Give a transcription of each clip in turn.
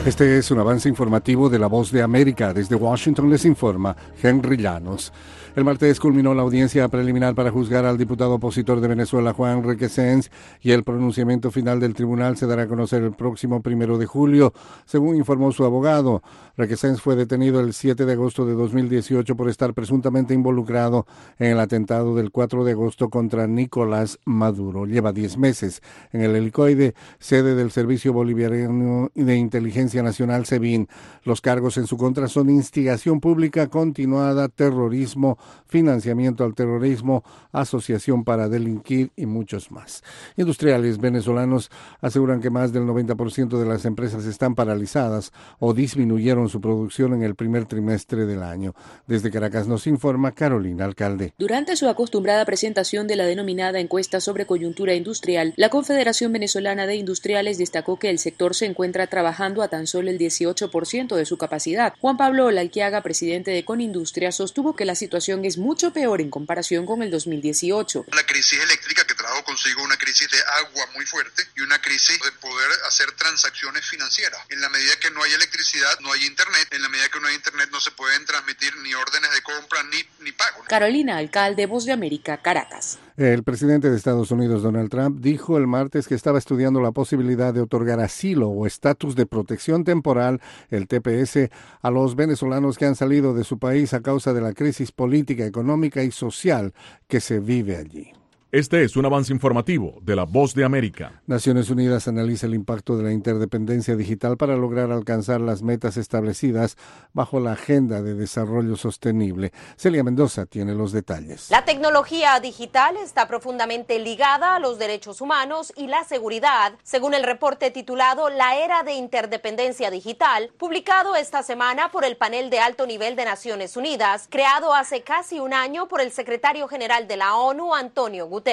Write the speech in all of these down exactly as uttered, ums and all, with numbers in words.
Este es un avance informativo de La Voz de América. Desde Washington les informa Henry Llanos. El martes culminó la audiencia preliminar para juzgar al diputado opositor de Venezuela, Juan Requesens, y el pronunciamiento final del tribunal se dará a conocer el próximo primero de julio, según informó su abogado. Requesens fue detenido el siete de agosto de dos mil dieciocho por estar presuntamente involucrado en el atentado del cuatro de agosto contra Nicolás Maduro. Lleva diez meses en el helicoide, sede del Servicio Bolivariano de Inteligencia Nacional, SEBIN. Los cargos en su contra son instigación pública continuada, terrorismo, financiamiento al terrorismo, asociación para delinquir y muchos más. Industriales venezolanos aseguran que más del noventa por ciento de las empresas están paralizadas o disminuyeron su producción en el primer trimestre del año. Desde Caracas nos informa Carolina Alcalde. Durante su acostumbrada presentación de la denominada encuesta sobre coyuntura industrial, la Confederación Venezolana de Industriales destacó que el sector se encuentra trabajando a tan solo el dieciocho por ciento de su capacidad. Juan Pablo Olalquiaga, presidente de Conindustria, sostuvo que la situación es mucho peor en comparación con el dos mil dieciocho. La crisis eléctrica que trajo consigo una crisis de agua muy fuerte y una crisis de poder hacer transacciones financieras. En la medida que no hay electricidad, no hay internet. En la medida que no hay internet, no se pueden transmitir ni órdenes de compra ni, ni pago. Carolina Alcalde, Voz de América, Caracas. El presidente de Estados Unidos, Donald Trump, dijo el martes que estaba estudiando la posibilidad de otorgar asilo o estatus de protección temporal, el T P S, a los venezolanos que han salido de su país a causa de la crisis política, económica y social que se vive allí. Este es un avance informativo de La Voz de América. Naciones Unidas analiza el impacto de la interdependencia digital para lograr alcanzar las metas establecidas bajo la Agenda de Desarrollo Sostenible. Celia Mendoza tiene los detalles. La tecnología digital está profundamente ligada a los derechos humanos y la seguridad, según el reporte titulado La Era de Interdependencia Digital, publicado esta semana por el panel de alto nivel de Naciones Unidas, creado hace casi un año por el secretario general de la ONU, Antonio Guterres.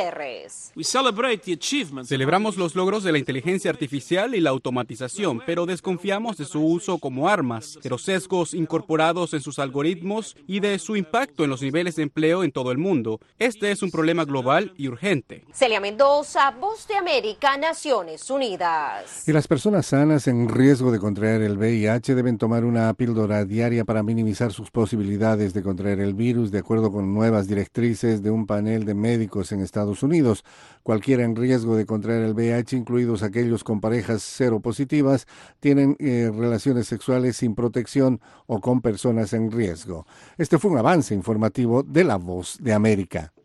Celebramos los logros de la inteligencia artificial y la automatización, pero desconfiamos de su uso como armas, de los sesgos incorporados en sus algoritmos y de su impacto en los niveles de empleo en todo el mundo. Este es un problema global y urgente. Celia Mendoza, Voz de América, Naciones Unidas. Y las personas sanas en riesgo de contraer el V I H deben tomar una píldora diaria para minimizar sus posibilidades de contraer el virus, de acuerdo con nuevas directrices de un panel de médicos en Estados Unidos. Cualquiera en riesgo de contraer el V I H, incluidos aquellos con parejas seropositivas, tienen eh, relaciones sexuales sin protección o con personas en riesgo. Este fue un avance informativo de La Voz de América.